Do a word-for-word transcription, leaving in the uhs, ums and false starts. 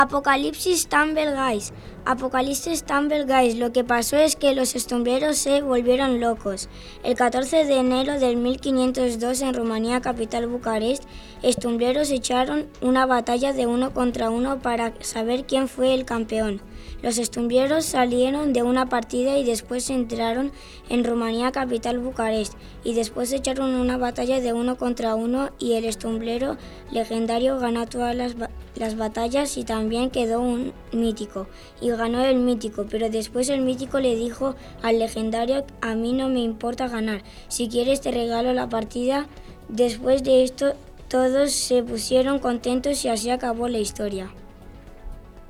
Apocalipsis Tumble Guys. Apocalipsis Tumble Guys. Lo que pasó es que los estumbreros se volvieron locos. El catorce de enero del mil quinientos dos en Rumanía, capital Bucarest, estumbreros echaron una batalla de uno contra uno para saber quién fue el campeón. Los estumbreros salieron de una partida y después entraron en Rumanía, capital Bucarest, y después echaron una batalla de uno contra uno y el estumbrero legendario ganó todas las, ba- las batallas y también quedó un mítico, y ganó el mítico, pero después el mítico le dijo al legendario: a mí no me importa ganar, si quieres te regalo la partida. Después de esto todos se pusieron contentos y así acabó la historia.